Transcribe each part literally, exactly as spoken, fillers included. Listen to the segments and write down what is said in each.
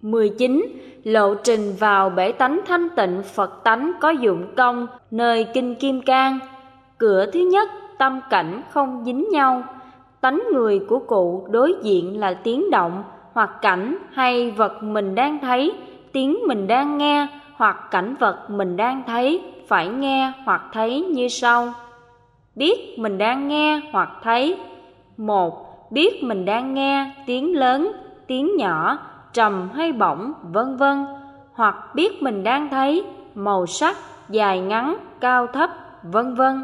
mười chín. Lộ trình vào bể tánh thanh tịnh Phật tánh có dụng công nơi Kinh Kim Cang. Cửa thứ nhất, tâm cảnh không dính nhau. Tánh người của cụ đối diện là tiếng động hoặc cảnh hay vật mình đang thấy, tiếng mình đang nghe hoặc cảnh vật mình đang thấy, phải nghe hoặc thấy như sau. Biết mình đang nghe hoặc thấy. Một. Biết mình đang nghe tiếng lớn, tiếng nhỏ, trầm hay bổng, vân vân. Hoặc biết mình đang thấy màu sắc, dài ngắn, cao thấp, vân vân.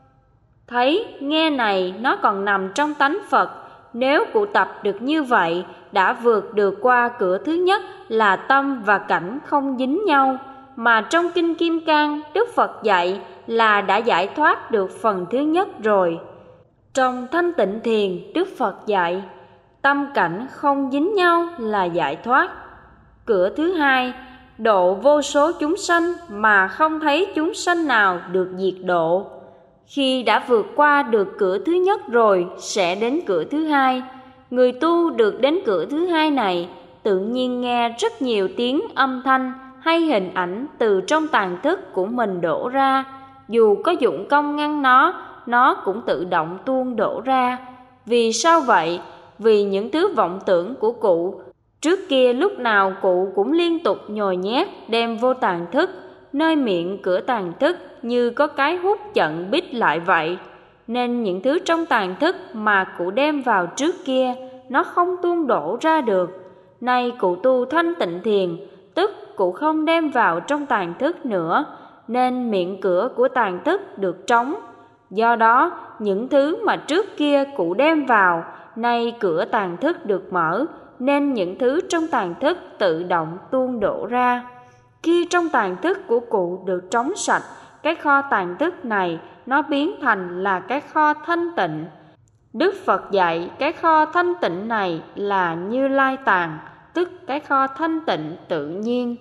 Thấy, nghe này nó còn nằm trong tánh Phật. Nếu cụ tập được như vậy, đã vượt được qua cửa thứ nhất là tâm và cảnh không dính nhau. Mà trong Kinh Kim Cang, Đức Phật dạy là đã giải thoát được phần thứ nhất rồi. Trong Thanh Tịnh Thiền, Đức Phật dạy tâm cảnh không dính nhau là giải thoát. Cửa thứ hai, độ vô số chúng sanh mà không thấy chúng sanh nào được diệt độ. Khi đã vượt qua được cửa thứ nhất rồi sẽ đến cửa thứ hai. Người tu được đến cửa thứ hai này tự nhiên nghe rất nhiều tiếng âm thanh hay hình ảnh từ trong tàng thức của mình đổ ra. Dù có dụng công ngăn nó, nó cũng tự động tuôn đổ ra. Vì sao vậy? Vì những thứ vọng tưởng của cụ trước kia lúc nào cụ cũng liên tục nhồi nhét đem vô tàng thức, nơi miệng cửa tàng thức như có cái hút chặn bít lại vậy. Nên những thứ trong tàng thức mà cụ đem vào trước kia nó không tuôn đổ ra được. Nay cụ tu thanh tịnh thiền, tức cụ không đem vào trong tàng thức nữa, nên miệng cửa của tàng thức được trống. Do đó, những thứ mà trước kia cụ đem vào, nay cửa tàng thức được mở, nên những thứ trong tàng thức tự động tuôn đổ ra. Khi trong tàng thức của cụ được trống sạch, cái kho tàng thức này nó biến thành là cái kho thanh tịnh. Đức Phật dạy cái kho thanh tịnh này là Như Lai tàng, tức cái kho thanh tịnh tự nhiên.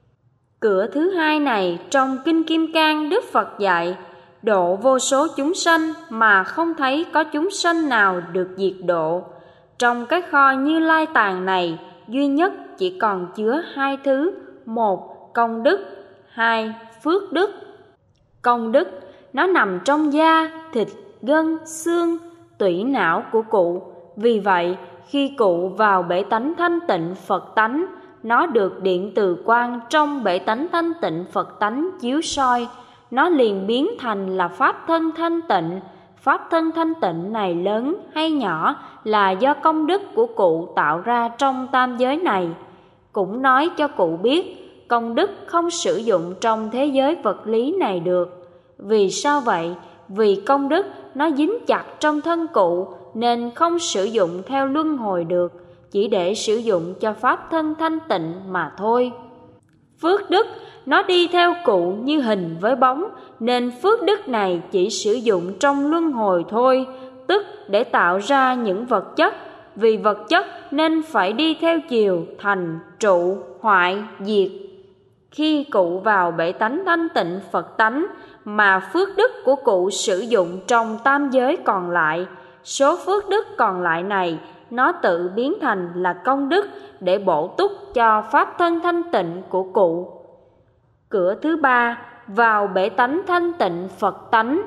Cửa thứ hai này trong Kinh Kim Cang, Đức Phật dạy độ vô số chúng sanh mà không thấy có chúng sanh nào được diệt độ. Trong cái kho Như Lai tàng này duy nhất chỉ còn chứa hai thứ: một, công đức; hai, phước đức. Công đức nó nằm trong da, thịt, gân, xương, tủy não của cụ. Vì vậy, khi cụ vào bể tánh thanh tịnh Phật tánh, nó được điện từ quang trong bể tánh thanh tịnh Phật tánh chiếu soi, nó liền biến thành là pháp thân thanh tịnh. Pháp thân thanh tịnh này lớn hay nhỏ là do công đức của cụ tạo ra trong tam giới này. Cũng nói cho cụ biết công đức không sử dụng trong thế giới vật lý này được. Vì sao vậy? Vì công đức nó dính chặt trong thân cụ nên không sử dụng theo luân hồi được, chỉ để sử dụng cho pháp thân thanh tịnh mà thôi. Phước đức nó đi theo cụ như hình với bóng, nên phước đức này chỉ sử dụng trong luân hồi thôi, tức để tạo ra những vật chất. Vì vật chất nên phải đi theo chiều thành, trụ, hoại, diệt. Khi cụ vào bể tánh thanh tịnh Phật tánh mà phước đức của cụ sử dụng trong tam giới còn lại, số phước đức còn lại này nó tự biến thành là công đức để bổ túc cho pháp thân thanh tịnh của cụ. Cửa thứ ba, vào bể tánh thanh tịnh Phật tánh.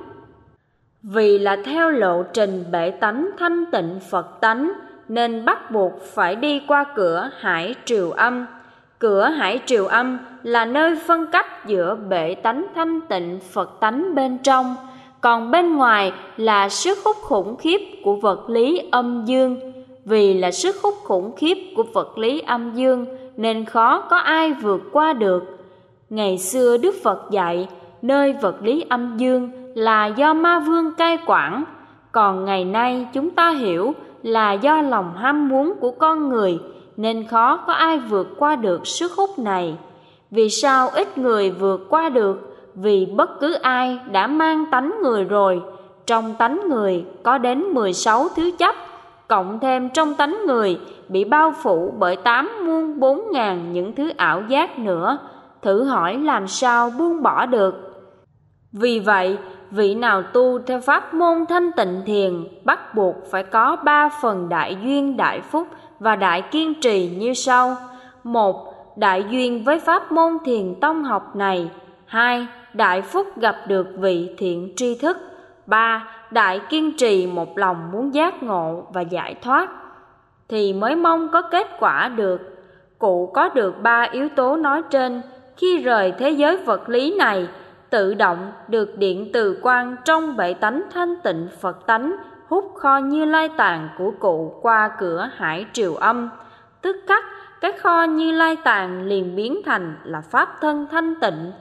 Vì là theo lộ trình bể tánh thanh tịnh Phật tánh nên bắt buộc phải đi qua cửa hải triều âm. Cửa hải triều âm là nơi phân cách giữa bể tánh thanh tịnh Phật tánh bên trong, còn bên ngoài là sức hút khủng khiếp của vật lý âm dương. Vì là sức hút khủng khiếp của vật lý âm dương nên khó có ai vượt qua được. Ngày xưa Đức Phật dạy nơi vật lý âm dương là do ma vương cai quản, còn ngày nay chúng ta hiểu là do lòng ham muốn của con người nên khó có ai vượt qua được sức hút này. Vì sao ít người vượt qua được? Vì bất cứ ai đã mang tánh người rồi. Trong tánh người có đến mười sáu thứ chấp, cộng thêm trong tánh người bị bao phủ bởi tám muôn bốn ngàn những thứ ảo giác nữa. Thử hỏi làm sao buông bỏ được? Vì vậy, vị nào tu theo pháp môn thanh tịnh thiền bắt buộc phải có ba phần đại duyên, đại phúc và đại kiên trì như sau. một. Đại duyên với pháp môn thiền tông học này. Hai. Đại phúc gặp được vị thiện tri thức. Ba. Đại kiên trì một lòng muốn giác ngộ và giải thoát, thì mới mong có kết quả được. Cụ có được ba yếu tố nói trên, khi rời thế giới vật lý này, tự động được điện từ quang trong bệ tánh thanh tịnh Phật tánh hút kho Như Lai tạng của cụ qua cửa hải triều âm, tức khắc cái kho Như Lai tạng liền biến thành là pháp thân thanh tịnh.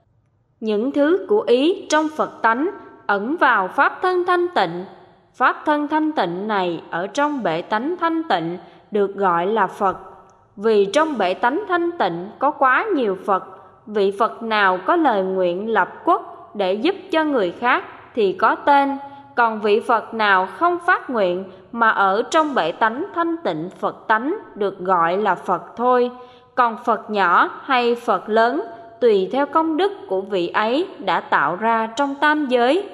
Những thứ của ý trong Phật tánh ẩn vào pháp thân thanh tịnh. Pháp thân thanh tịnh này ở trong bệ tánh thanh tịnh được gọi là Phật. Vì trong bệ tánh thanh tịnh có quá nhiều Phật, vị Phật nào có lời nguyện lập quốc để giúp cho người khác thì có tên, còn vị Phật nào không phát nguyện mà ở trong bệ tánh thanh tịnh Phật tánh được gọi là Phật thôi. Còn Phật nhỏ hay Phật lớn tùy theo công đức của vị ấy đã tạo ra trong tam giới.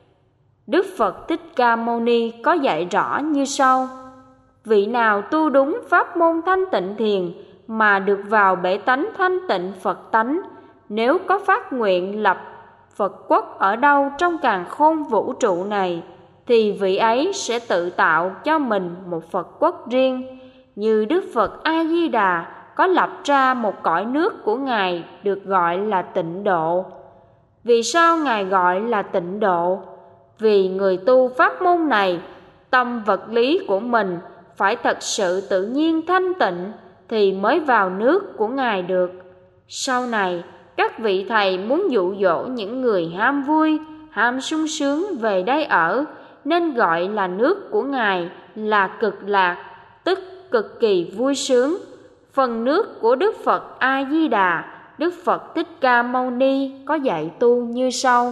Đức Phật Thích Ca Mâu Ni có dạy rõ như sau: vị nào tu đúng pháp môn thanh tịnh thiền mà được vào bể tánh thanh tịnh Phật tánh, nếu có phát nguyện lập Phật quốc ở đâu trong càn khôn vũ trụ này, thì vị ấy sẽ tự tạo cho mình một Phật quốc riêng. Như Đức Phật A Di Đà có lập ra một cõi nước của Ngài được gọi là Tịnh Độ. Vì sao Ngài gọi là Tịnh Độ? Vì người tu pháp môn này, tâm vật lý của mình phải thật sự tự nhiên thanh tịnh thì mới vào nước của Ngài được. Sau này, các vị thầy muốn dụ dỗ những người ham vui, ham sung sướng về đây ở, nên gọi là nước của Ngài là Cực Lạc, tức cực kỳ vui sướng. Phần nước của Đức Phật A Di Đà, Đức Phật Thích Ca Mâu Ni có dạy tu như sau: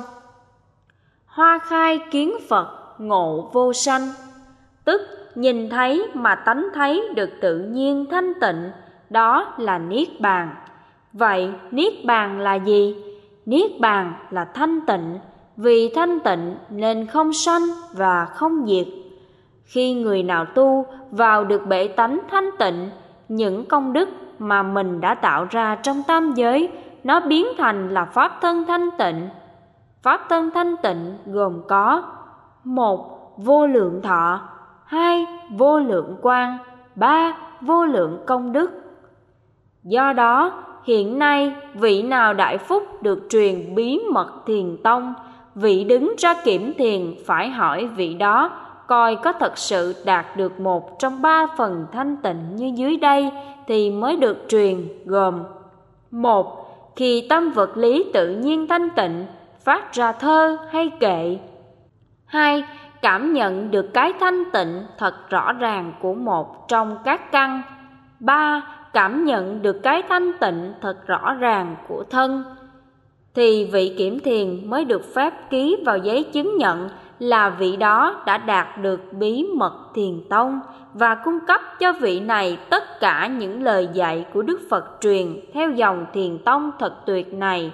hoa khai kiến Phật ngộ vô sanh, tức nhìn thấy mà tánh thấy được tự nhiên thanh tịnh, đó là Niết Bàn. Vậy Niết Bàn là gì? Niết Bàn là thanh tịnh, vì thanh tịnh nên không sanh và không diệt. Khi người nào tu vào được bệ tánh thanh tịnh, những công đức mà mình đã tạo ra trong tam giới, nó biến thành là pháp thân thanh tịnh. Pháp thân thanh tịnh gồm có: một. Vô lượng thọ. Hai. Vô lượng quang. Ba. Vô lượng công đức. Do đó, hiện nay vị nào đại phúc được truyền bí mật thiền tông, vị đứng ra kiểm thiền phải hỏi vị đó coi có thật sự đạt được một trong ba phần thanh tịnh như dưới đây thì mới được truyền, gồm: một. Khi tâm vật lý tự nhiên thanh tịnh, phát ra thơ hay kệ. Hai. Cảm nhận được cái thanh tịnh thật rõ ràng của một trong các căn. Ba. Cảm nhận được cái thanh tịnh thật rõ ràng của thân, thì vị kiểm thiền mới được phép ký vào giấy chứng nhận là vị đó đã đạt được bí mật thiền tông, và cung cấp cho vị này tất cả những lời dạy của Đức Phật truyền theo dòng thiền tông thật tuyệt này.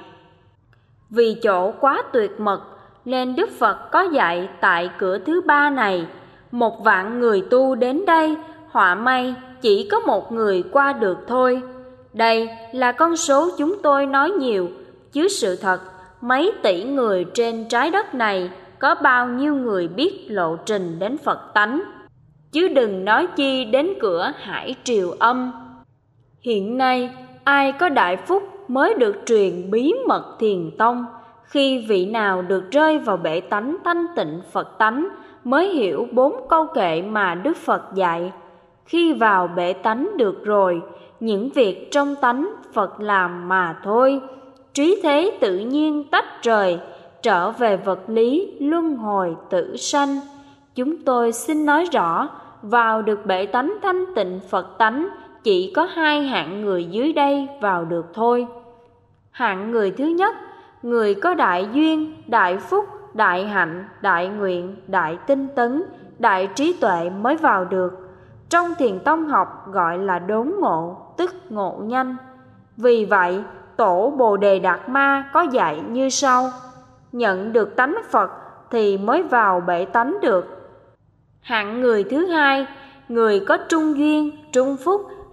Vì chỗ quá tuyệt mật nên Đức Phật có dạy tại cửa thứ ba này: một vạn người tu đến đây, họa may chỉ có một người qua được thôi. Đây là con số chúng tôi nói nhiều, chứ sự thật mấy tỷ người trên trái đất này có bao nhiêu người biết lộ trình đến Phật tánh, chứ đừng nói chi đến cửa hải triều âm. Hiện nay ai có đại phúc mới được truyền bí mật thiền tông. Khi vị nào được rơi vào bể tánh thanh tịnh Phật tánh mới hiểu bốn câu kệ mà Đức Phật dạy. Khi vào bể tánh được rồi, những việc trong tánh Phật làm mà thôi. Trí thế tự nhiên tách rời, trở về vật lý luân hồi tử sanh. Chúng tôi xin nói rõ, vào được bể tánh thanh tịnh Phật tánh chỉ có hai hạng người dưới đây vào được thôi. Hạng người thứ nhất, người có đại duyên, đại phúc, đại hạnh, đại nguyện, đại tinh tấn, đại trí tuệ mới vào được. Trong thiền tông học gọi là đốn ngộ, tức ngộ nhanh. Vì vậy, Tổ Bồ Đề Đạt Ma có dạy như sau: nhận được tánh Phật thì mới vào bể tánh được. Hạng người thứ hai, người có trung duyên, trung phúc,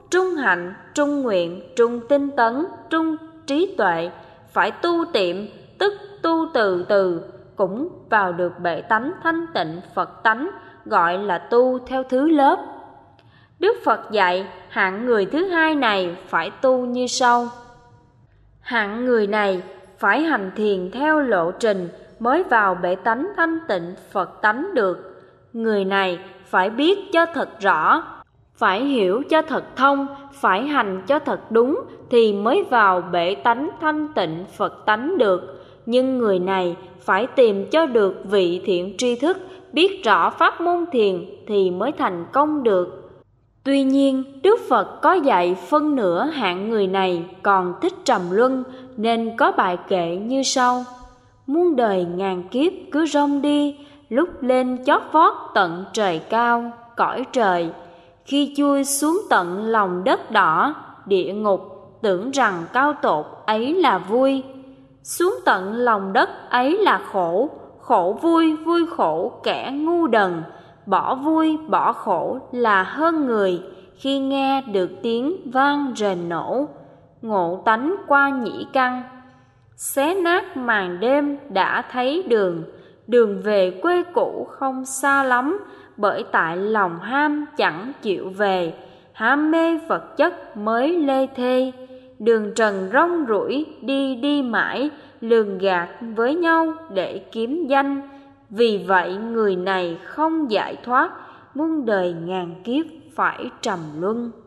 trung hạnh, trung nguyện, trung tinh tấn, trung trí tuệ. Phải tu tiệm, tức tu từ từ, cũng vào được bệ tánh thanh tịnh Phật tánh, gọi là tu theo thứ lớp. Đức Phật dạy hạng người thứ hai này phải tu như sau. Hạng người này phải hành thiền theo lộ trình mới vào bệ tánh thanh tịnh Phật tánh được. Người này phải biết cho thật rõ, phải hiểu cho thật thông, phải hành cho thật đúng thì mới vào bệ tánh thanh tịnh Phật tánh được. Nhưng người này phải tìm cho được vị thiện tri thức, biết rõ pháp môn thiền thì mới thành công được. Tuy nhiên, Đức Phật có dạy phân nửa hạng người này còn thích trầm luân, nên có bài kệ như sau. Muôn đời ngàn kiếp cứ rong đi, lúc lên chót vót tận trời cao, cõi trời. Khi chui xuống tận lòng đất đỏ, địa ngục, tưởng rằng cao tột ấy là vui. Xuống tận lòng đất ấy là khổ, khổ vui, vui khổ kẻ ngu đần. Bỏ vui, bỏ khổ là hơn người, khi nghe được tiếng vang rền nổ. Ngộ tánh qua nhĩ căn, xé nát màn đêm đã thấy đường. Đường về quê cũ không xa lắm, bởi tại lòng ham chẳng chịu về. Ham mê vật chất mới lê thê, đường trần rong ruổi đi đi mãi, lường gạt với nhau để kiếm danh. Vì vậy người này không giải thoát, muôn đời ngàn kiếp phải trầm luân.